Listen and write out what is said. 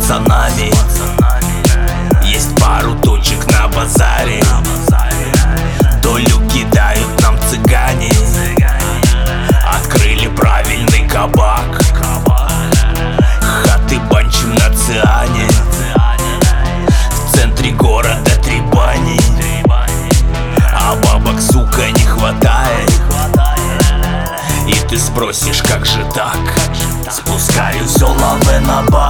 пацанами. Есть пару точек на базаре, долю кидают нам цыгане. Открыли правильный кабак, хаты банчим на циане. В центре города 3 бани, а бабок, сука, не хватает. И ты спросишь, как же так? Спускаю все лавы на бар.